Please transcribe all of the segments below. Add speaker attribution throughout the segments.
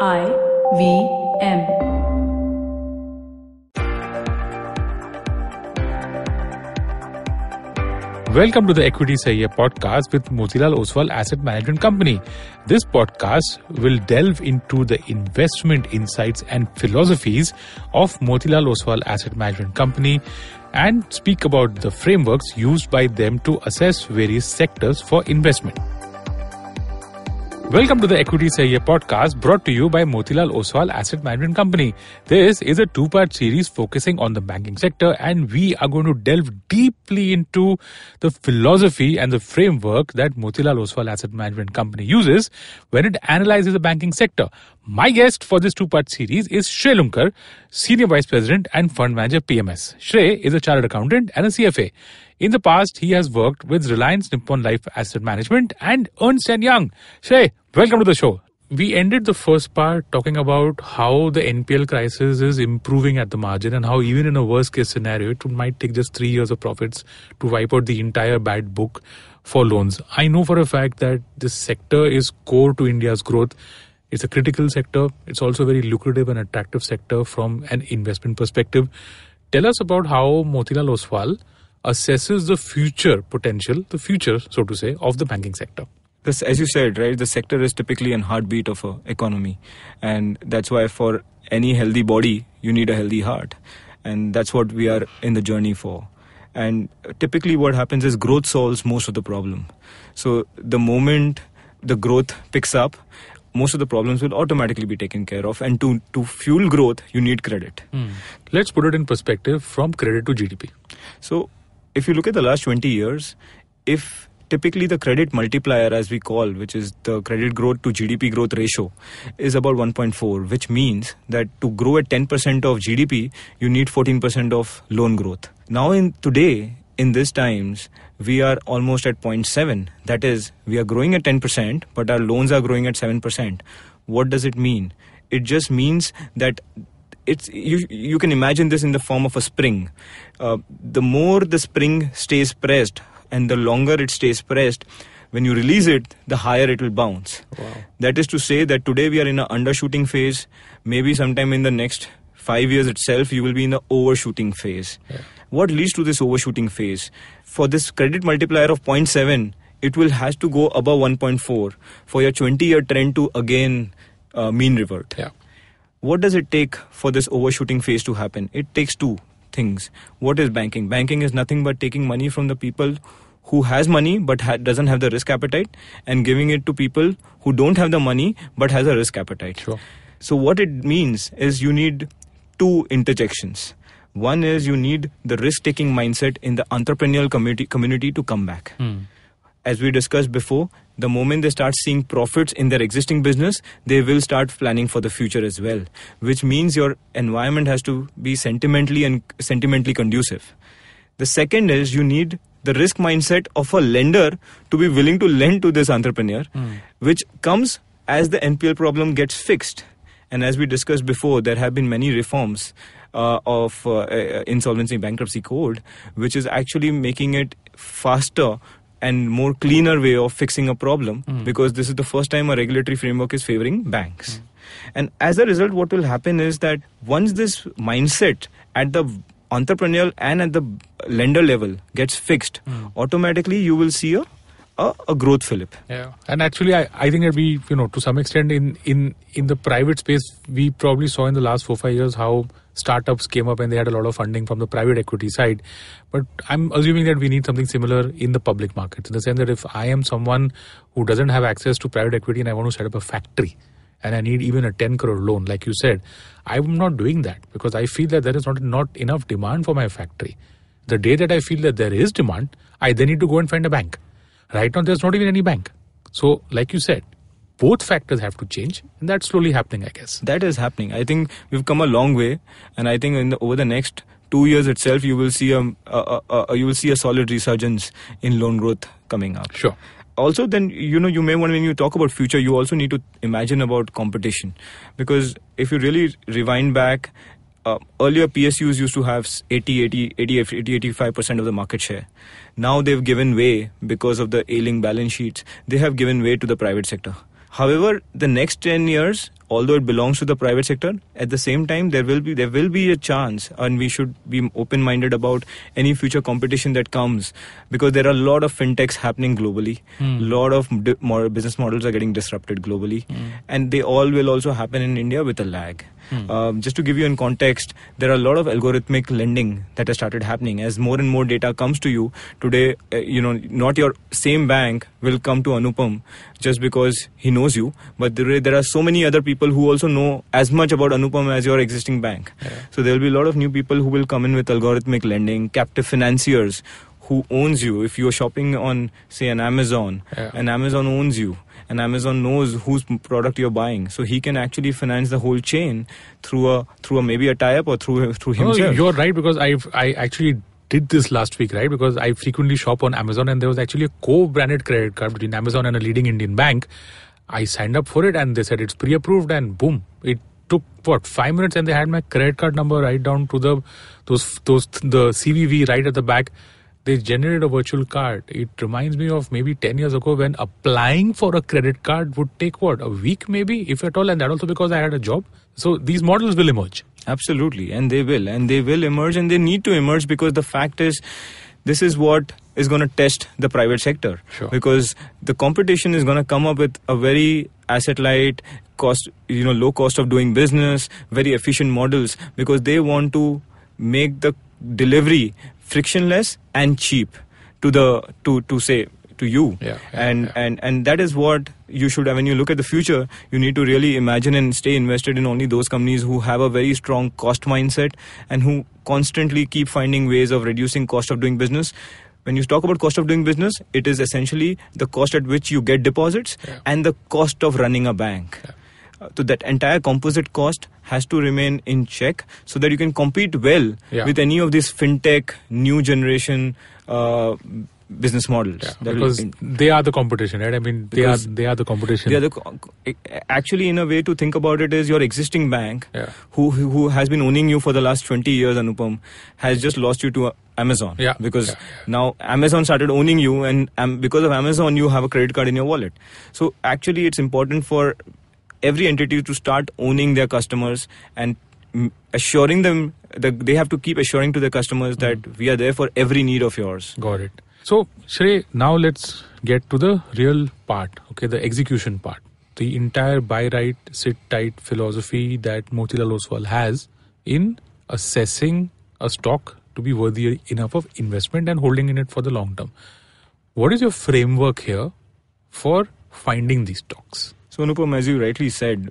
Speaker 1: IVM.
Speaker 2: Welcome to the Equity Sahiye podcast with Motilal Oswal Asset Management Company. This podcast will delve into the investment insights and philosophies of Motilal Oswal Asset Management Company and speak about the frameworks used by them to assess various sectors for investment. Welcome to the Equity Sahiye podcast brought to you by Motilal Oswal Asset Management Company. This is a two-part series focusing on the banking sector, and we are going to delve deeply into the philosophy and the framework that Motilal Oswal Asset Management Company uses when it analyzes the banking sector. My guest for this two-part series is Shrey Lunkar, Senior Vice President and Fund Manager PMS. Shrey is a Chartered Accountant and a CFA. In the past, he has worked with Reliance Nippon Life Asset Management and Ernst & Young. Shrey, welcome to the show. We ended the first part talking about how the NPL crisis is improving at the margin and how even in a worst case scenario, it might take just 3 years of profits to wipe out the entire bad book for loans. I know for a fact that this sector is core to India's growth. It's a critical sector. It's also a very lucrative and attractive sector from an investment perspective. Tell us about how Motilal Oswal assesses the future potential, the future, so to say, of the banking sector.
Speaker 3: This, as you said, right, the sector is typically an heartbeat of an economy. And that's why for any healthy body, you need a healthy heart. And that's what we are in the journey for. And typically what happens is growth solves most of the problem. So the moment the growth picks up, most of the problems will automatically be taken care of. And to fuel growth, you need credit.
Speaker 2: Let's put it in perspective from credit to GDP.
Speaker 3: So if you look at the last 20 years, if typically the credit multiplier, as we call, which is the credit growth to GDP growth ratio, is about 1.4, which means that to grow at 10% of GDP, you need 14% of loan growth. Now in these times, we are almost at 0.7. That is, we are growing at 10%, but our loans are growing at 7%. What does it mean? It just means that you can imagine this in the form of a spring. The more the spring stays pressed and the longer it stays pressed, when you release it, the higher it will bounce.
Speaker 2: Wow.
Speaker 3: That is to say that today we are in an undershooting phase. Maybe sometime in the next 5 years itself, you will be in the overshooting phase.
Speaker 2: Yeah.
Speaker 3: What leads to this overshooting phase? For this credit multiplier of 0.7, it has to go above 1.4 for your 20-year trend to again mean revert.
Speaker 2: Yeah.
Speaker 3: What does it take for this overshooting phase to happen? It takes two things. What is banking? Banking is nothing but taking money from the people who has money but doesn't have the risk appetite and giving it to people who don't have the money but has a risk appetite.
Speaker 2: Sure.
Speaker 3: So what it means is you need two interjections. One is you need the risk-taking mindset in the entrepreneurial community to come back. As we discussed before, the moment they start seeing profits in their existing business, they will start planning for the future as well, which means your environment has to be sentimentally conducive. The second is you need the risk mindset of a lender to be willing to lend to this entrepreneur, which comes as the NPL problem gets fixed. And as we discussed before, there have been many reforms of insolvency bankruptcy code, which is actually making it faster and more cleaner way of fixing a problem, because this is the first time a regulatory framework is favoring banks. And as a result, what will happen is that once this mindset at the entrepreneurial and at the lender level gets fixed, automatically you will see a growth fillip.
Speaker 2: Yeah, and actually, I think that we, to some extent in the private space, we probably saw in the last 4-5 years how startups came up and they had a lot of funding from the private equity side. But I'm assuming that we need something similar in the public markets, in the sense that if I am someone who doesn't have access to private equity and I want to set up a factory and I need even a 10 crore loan, like you said, I'm not doing that because I feel that there is not enough demand for my factory. The day that I feel that there is demand, I then need to go and find a bank. Right now, there's not even any bank. So, like you said, both factors have to change, and that's slowly happening, I guess.
Speaker 3: That is happening. I think we've come a long way, and I think over the next 2 years itself, you will see a solid resurgence in loan growth coming up.
Speaker 2: Sure.
Speaker 3: Also, then, you may want, when you talk about future, you also need to imagine about competition. Because if you really rewind back, earlier PSUs used to have 85% of the market share. Now they've given way because of the ailing balance sheets. They have given way to the private sector. However, the next 10 years, although it belongs to the private sector, at the same time there will be a chance, and we should be open-minded about any future competition that comes, because there are a lot of fintechs happening globally. A lot of business models are getting disrupted globally, and they all will also happen in India with a lag. Just to give you in context, there are a lot of algorithmic lending that has started happening. As more and more data comes to you today, not your same bank will come to Anupam just because he knows you, but there are so many other people who also know as much about Anupam as your existing bank. So there will be a lot of new people who will come in with algorithmic lending, captive financiers who owns you. If you're shopping on, say, an Amazon, and Amazon owns you, and Amazon knows whose product you're buying, so he can actually finance the whole chain through a maybe a tie-up or through himself.
Speaker 2: No, you're right, because I actually did this last week, right? Because I frequently shop on Amazon, and there was actually a co-branded credit card between Amazon and a leading Indian bank. I signed up for it, and they said it's pre-approved, and boom, it took 5 minutes, and they had my credit card number right down to the CVV right at the back. They generated a virtual card. It reminds me of maybe 10 years ago when applying for a credit card would take a week maybe, if at all, and that also because I had a job. So these models will emerge.
Speaker 3: Absolutely, and they will emerge, and they need to emerge, because the fact is, this is what is going to test the private sector.
Speaker 2: Sure.
Speaker 3: Because the competition is going to come up with a very asset-light cost, low cost of doing business, very efficient models, because they want to make the delivery frictionless and cheap to you. And that is what you should have. When you look at the future, you need to really imagine and stay invested in only those companies who have a very strong cost mindset and who constantly keep finding ways of reducing cost of doing business. When you talk about cost of doing business, it is essentially the cost at which you get deposits and the cost of running a bank. So that entire composite cost has to remain in check so that you can compete well with any of these fintech, new generation business models.
Speaker 2: Because they are the competition, right? I mean, they are the competition.
Speaker 3: Actually, in a way to think about it, is your existing bank who has been owning you for the last 20 years, Anupam, has just lost you to Amazon. Because now Amazon started owning you, and because of Amazon, you have a credit card in your wallet. So actually, it's important for every entity to start owning their customers and assuring them that they have to keep assuring to their customers that we are there for every need of yours.
Speaker 2: Got it. So, Shrey, now let's get to the real part, the execution part. The entire buy right, sit tight philosophy that Motilal Oswal has in assessing a stock to be worthy enough of investment and holding in it for the long term. What is your framework here for finding these stocks?
Speaker 3: So, Anupam, as you rightly said,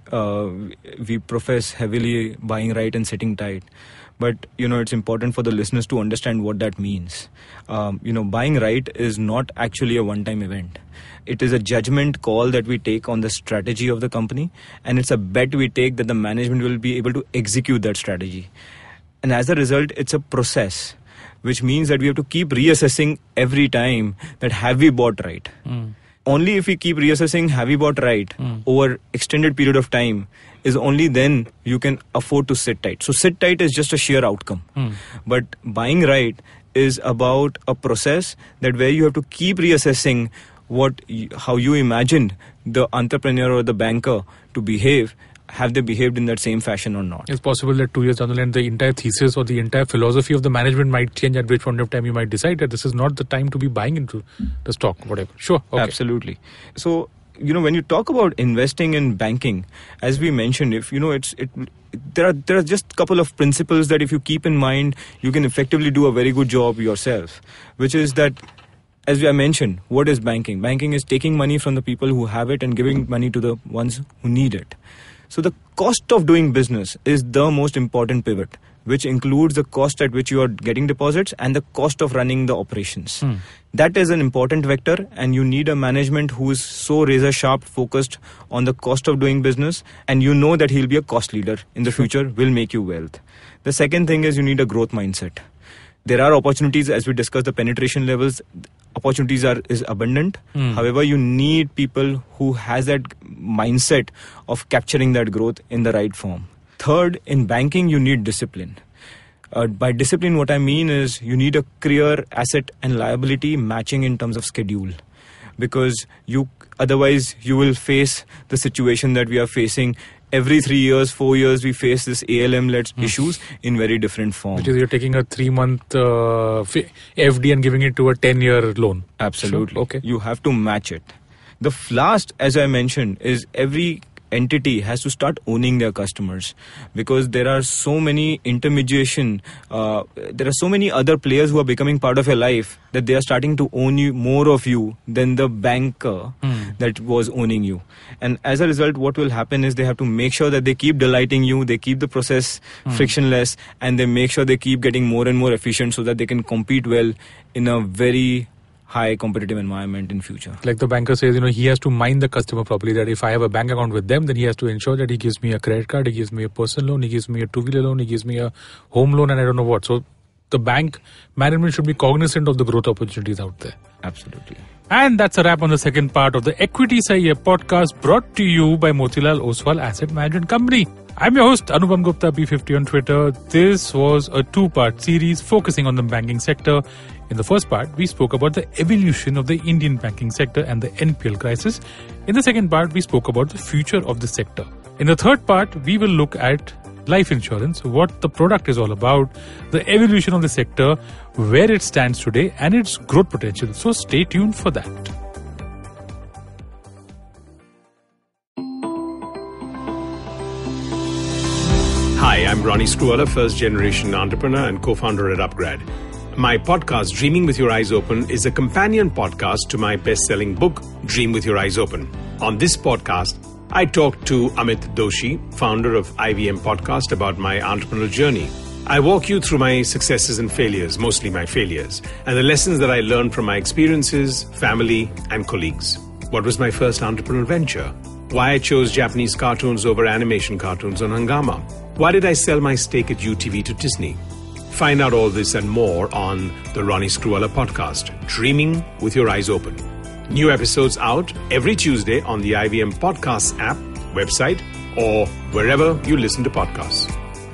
Speaker 3: we profess heavily buying right and sitting tight. But, it's important for the listeners to understand what that means. Buying right is not actually a one-time event. It is a judgment call that we take on the strategy of the company. And it's a bet we take that the management will be able to execute that strategy. And as a result, it's a process, which means that we have to keep reassessing every time that have we bought right. Only if we keep reassessing have we bought right over extended period of time is only then you can afford to sit tight. So sit tight is just a sheer outcome. But buying right is about a process that where you have to keep reassessing how you imagined the entrepreneur or the banker to behave. Have they behaved in that same fashion or not?
Speaker 2: It's possible that 2 years down the line, the entire thesis or the entire philosophy of the management might change, at which point of time you might decide that this is not the time to be buying into the stock, whatever. Sure. Okay.
Speaker 3: Absolutely. So, when you talk about investing in banking, as we mentioned, if there are just a couple of principles that if you keep in mind, you can effectively do a very good job yourself, which is that, as I mentioned, what is banking? Banking is taking money from the people who have it and giving money to the ones who need it. So the cost of doing business is the most important pivot, which includes the cost at which you are getting deposits and the cost of running the operations. That is an important vector, and you need a management who is so razor sharp focused on the cost of doing business, and that he'll be a cost leader in the future, will make you wealth. The second thing is you need a growth mindset. There are opportunities, as we discussed the penetration levels, opportunities is abundant. However, you need people who has that mindset of capturing that growth in the right form. Third, in banking, you need discipline. By discipline, what I mean is you need a clear asset and liability matching in terms of schedule. because otherwise you will face the situation that we are facing. Every 3 years, 4 years, we face this ALM-led issues in very different form.
Speaker 2: Which is you're taking a 3-month FD and giving it to a 10-year loan.
Speaker 3: Absolutely.
Speaker 2: Sure. Okay.
Speaker 3: You have to match it. The last, as I mentioned, is every entity has to start owning their customers, because there are so many intermediation, there are so many other players who are becoming part of your life that they are starting to own you more of you than the banker that was owning you. And as a result, what will happen is they have to make sure that they keep delighting you, they keep the process frictionless, and they make sure they keep getting more and more efficient so that they can compete well in a very high competitive environment in future.
Speaker 2: Like the banker says, he has to mind the customer properly, that if I have a bank account with them, then he has to ensure that he gives me a credit card, he gives me a personal loan, he gives me a two-wheeler loan, he gives me a home loan, and I don't know what. So the bank management should be cognizant of the growth opportunities out there.
Speaker 3: Absolutely.
Speaker 2: And that's a wrap on the second part of the Equity Sahi Hai podcast, brought to you by Motilal Oswal Asset Management Company. I'm your host, Anupam Gupta, B50 on Twitter. This was a 2-part series focusing on the banking sector. In the first part, we spoke about the evolution of the Indian banking sector and the NPL crisis. In the second part, we spoke about the future of the sector. In the third part, we will look at life insurance, what the product is all about, the evolution of the sector, where it stands today, and its growth potential. So stay tuned for that.
Speaker 1: Hi, I'm Ronnie Screwvala, first-generation entrepreneur and co-founder at Upgrad. My podcast, Dreaming with Your Eyes Open, is a companion podcast to my best-selling book, Dream with Your Eyes Open. On this podcast, I talk to Amit Doshi, founder of IVM Podcast, about my entrepreneurial journey. I walk you through my successes and failures, mostly my failures, and the lessons that I learned from my experiences, family, and colleagues. What was my first entrepreneurial venture? Why I chose Japanese cartoons over animation cartoons on Hungama? Why did I sell my stake at UTV to Disney? Find out all this and more on the Ronnie Screwvala podcast, Dreaming with Your Eyes Open. New episodes out every Tuesday on the IVM Podcasts app, website, or wherever you listen to podcasts.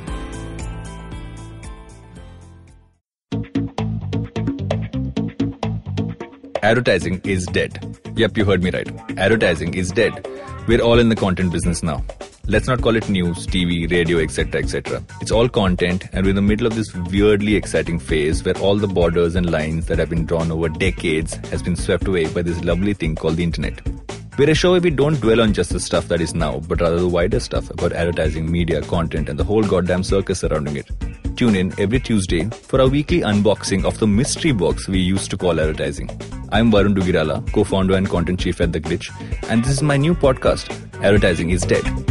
Speaker 4: Advertising is dead. Yep, you heard me right. Advertising is dead. We're all in the content business now. Let's not call it news, TV, radio, etc., etc. It's all content, and we're in the middle of this weirdly exciting phase where all the borders and lines that have been drawn over decades has been swept away by this lovely thing called the internet. We're a show where we don't dwell on just the stuff that is now, but rather the wider stuff about advertising, media, content, and the whole goddamn circus surrounding it. Tune in every Tuesday for our weekly unboxing of the mystery box we used to call advertising. I'm Varun Dugirala, co-founder and content chief at The Glitch, and this is my new podcast, Advertising is Dead.